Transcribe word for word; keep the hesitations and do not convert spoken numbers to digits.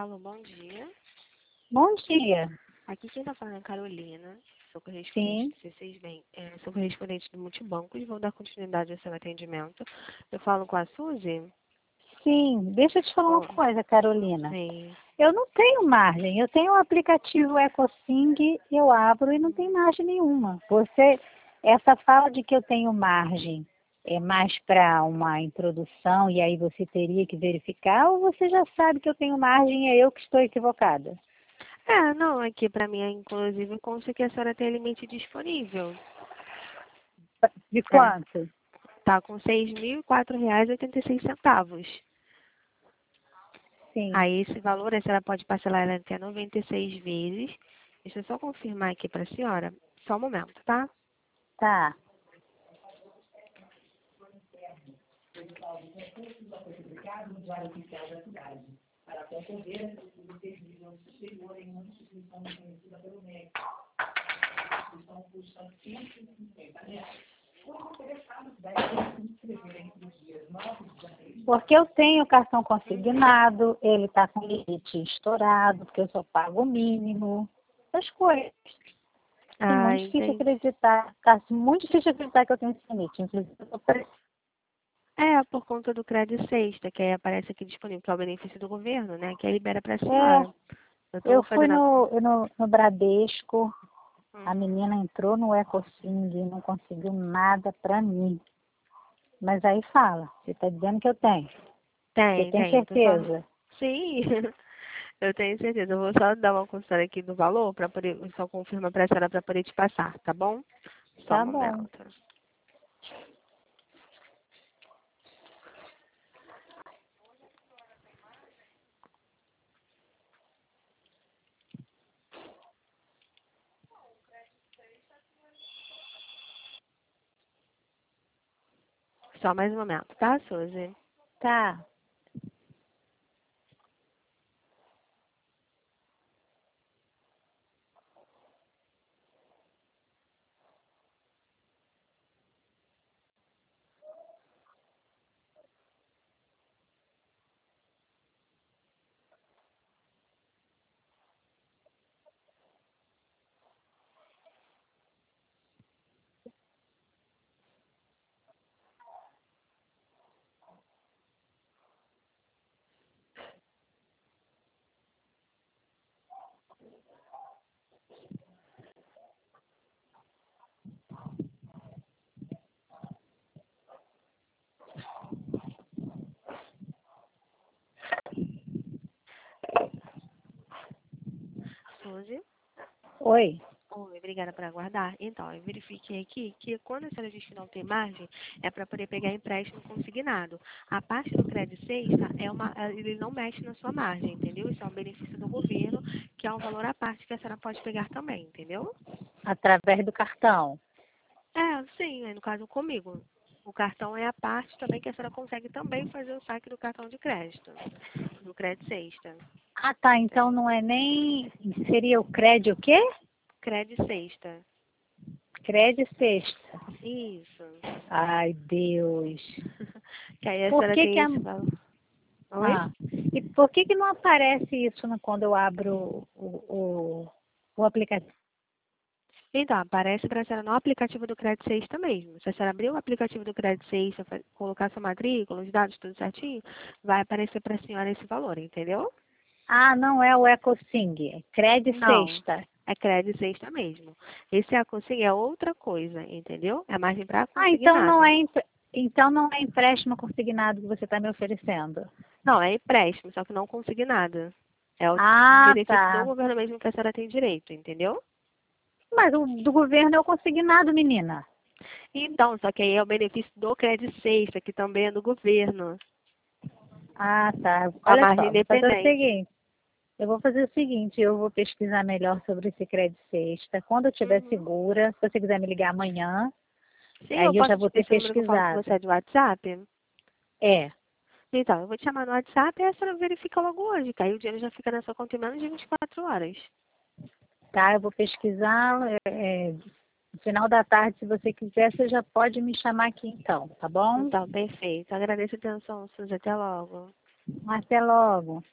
Alô, bom dia. Bom dia. Aqui quem está falando é a Carolina. Sou correspondente Sim. do C seis Bem. É, sou correspondente do Multibanco e vou dar continuidade ao seu atendimento. Eu falo com a Suzy? Sim, deixa eu te falar uma Oh, coisa, Carolina. sim. Eu não tenho margem. Eu tenho o aplicativo EcoSing, eu abro e não tem margem nenhuma. Você, essa fala de que eu tenho margem é mais para uma introdução e aí você teria que verificar, ou você já sabe que eu tenho margem e é eu que estou equivocada? É, não, aqui para mim, inclusive, consta que a senhora tem limite disponível. De É, quanto? tá com seis mil e quatro reais e oitenta e seis centavos. Sim. Aí esse valor a senhora pode parcelar ele até noventa e seis vezes. Deixa eu só confirmar aqui para a senhora. Só um momento, tá? Tá. Porque eu tenho cartão consignado, ele está com limite estourado, porque eu só pago o mínimo. Essas coisas. É Ah, muito difícil entendi. acreditar, tá muito difícil acreditar que eu tenho esse limite. Inclusive, eu tô pre- É, por conta do Crédito Sexta, que aí aparece aqui disponível, que é o benefício do governo, né? Que aí libera para a é, senhora. Eu eu estou fui fazendo a... no, no, no Bradesco, a Uhum. menina entrou no EcoSing e não conseguiu nada para mim. Mas aí fala, você está dizendo que eu tenho. Você Tem, tem tem. Eu tô só... certeza? Sim, eu tenho certeza. Eu vou só dar uma consulta aqui do valor, para poder... só confirmar para a senhora para poder te passar, tá bom? Só um Tá bom. momento. Só mais um momento, tá, Suzy? Tá. Suzy? Oi. Oi, obrigada por aguardar. Então, eu verifiquei aqui que quando a senhora diz que não tem margem, é para poder pegar empréstimo consignado. A parte do crédito sexta, é uma, ele não mexe na sua margem, entendeu? Isso é um benefício do governo, que é um valor à parte que a senhora pode pegar também, entendeu? Através do cartão. É, sim, é no caso comigo. O cartão é a parte também que a senhora consegue também fazer o saque do cartão de crédito, do crédito sexta, Ah, tá. Então entendeu? não é nem. Seria o crédito o quê? Crédito sexta. Crédito sexta. Isso. Ai, Deus. Que aí a Por senhora que que tem a... esse valor. Oi? Ah, e por que que não aparece isso no- quando eu abro o, o, o aplicativo? Então, aparece para a senhora no aplicativo do Crédito Sexta mesmo. Se a senhora abrir o aplicativo do Crédito Sexta, fa- colocar sua matrícula, os dados, tudo certinho, vai aparecer para a senhora esse valor, entendeu? Ah, não é o EcoSing, é crédito Não, sexta. é Crédito Sexta mesmo. Esse a consigo é outra coisa, entendeu? É margem para Ah, então não consignado. é, empre- então não é empréstimo consignado que você está me oferecendo. Não, é empréstimo, só que não consignado. É o Ah, benefício do tá. governo mesmo que a senhora tem direito, entendeu? Mas o do governo é o consignado, menina. Então, só que aí é o benefício do Crédito Sexta, que também é do governo, Ah, tá. com a Olha margem só, vou fazer o independente. seguinte. Eu vou fazer o seguinte, eu vou pesquisar melhor sobre esse crédito sexta. Quando eu estiver Uhum. segura, se você quiser me ligar amanhã, Sim, eu aí eu já posso. vou ter Esse número que eu falo com pesquisado. você é de WhatsApp? É, Então, eu vou te chamar no WhatsApp e a senhora verifica logo hoje, que aí o dinheiro já fica na sua conta em menos de vinte e quatro horas. tá? Eu vou pesquisar. É, é, no final da tarde, se você quiser, você já pode me chamar aqui então, tá bom? Então, perfeito. Agradeço a atenção, Suzy. Até logo. Até logo.